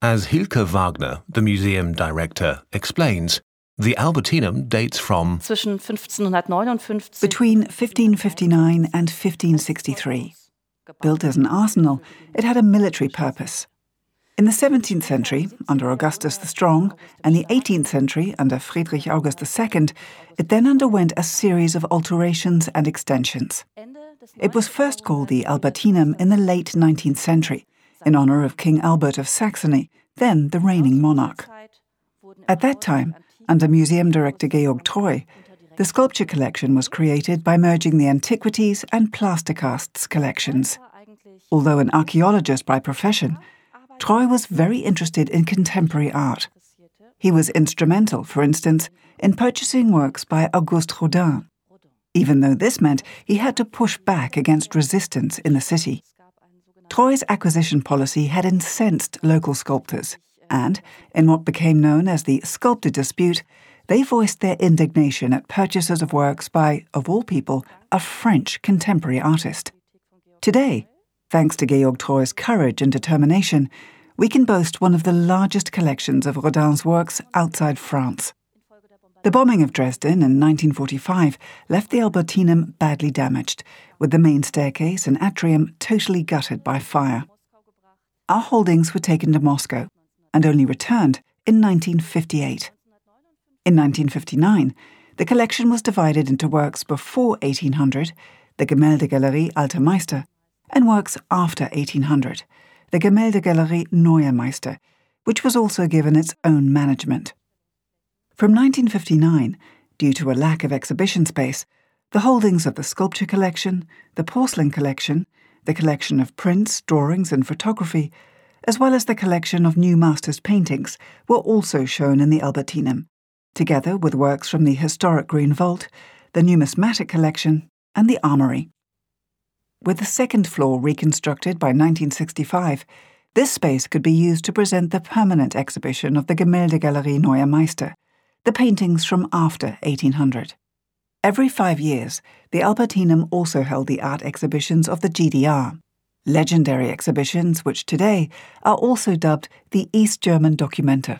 As Hilke Wagner, the museum director, explains, the Albertinum dates from between 1559 and 1563. Built as an arsenal, it had a military purpose. In the 17th century, under Augustus the Strong, and the 18th century, under Friedrich August II, it then underwent a series of alterations and extensions. It was first called the Albertinum in the late 19th century, in honor of King Albert of Saxony, then the reigning monarch. At that time, under museum director Georg Treu, the sculpture collection was created by merging the antiquities and plaster casts collections. Although an archaeologist by profession, Treu was very interested in contemporary art. He was instrumental, for instance, in purchasing works by Auguste Rodin, even though this meant he had to push back against resistance in the city. Treu's acquisition policy had incensed local sculptors, and, in what became known as the sculptor dispute, they voiced their indignation at purchases of works by, of all people, a French contemporary artist. Today, thanks to Georg Treu's courage and determination, we can boast one of the largest collections of Rodin's works outside France. The bombing of Dresden in 1945 left the Albertinum badly damaged, with the main staircase and atrium totally gutted by fire. Our holdings were taken to Moscow and only returned in 1958. In 1959, the collection was divided into works before 1800, the Gemäldegalerie Alter Meister, and works after 1800, the Gemäldegalerie Neuer Meister, which was also given its own management. From 1959, due to a lack of exhibition space, the holdings of the sculpture collection, the porcelain collection, the collection of prints, drawings and photography, as well as the collection of new masters' paintings, were also shown in the Albertinum, together with works from the historic Green Vault, the numismatic collection and the armory. With the second floor reconstructed by 1965, this space could be used to present the permanent exhibition of the Gemäldegalerie Neuer Meister, the paintings from after 1800. Every 5 years, the Albertinum also held the art exhibitions of the GDR, legendary exhibitions which today are also dubbed the East German Documenta.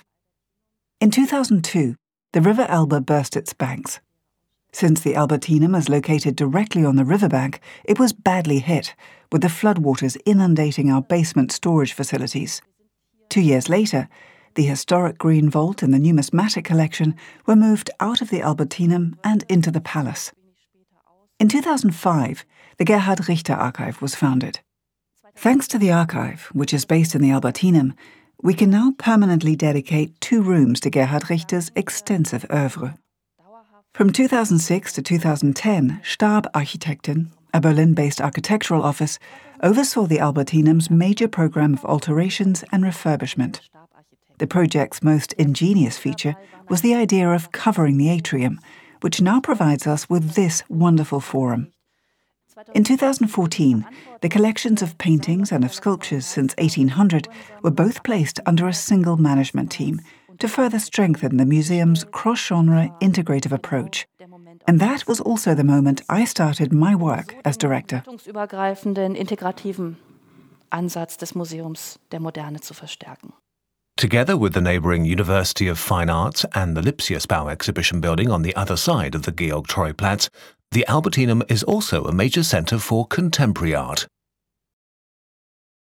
In 2002, the River Elbe burst its banks. Since the Albertinum is located directly on the riverbank, it was badly hit, with the floodwaters inundating our basement storage facilities. 2 years later, the historic Green Vault and the numismatic collection were moved out of the Albertinum and into the palace. In 2005, the Gerhard Richter Archive was founded. Thanks to the archive, which is based in the Albertinum, we can now permanently dedicate 2 rooms to Gerhard Richter's extensive oeuvre. From 2006 to 2010, Stab Architekten, a Berlin-based architectural office, oversaw the Albertinum's major program of alterations and refurbishment. The project's most ingenious feature was the idea of covering the atrium, which now provides us with this wonderful forum. In 2014, the collections of paintings and of sculptures since 1800 were both placed under a single management team to further strengthen the museum's cross-genre integrative approach. And that was also the moment I started my work as director. Together with the neighbouring University of Fine Arts and the Lipsiusbau exhibition building on the other side of the Georg Treu Platz, the Albertinum is also a major centre for contemporary art.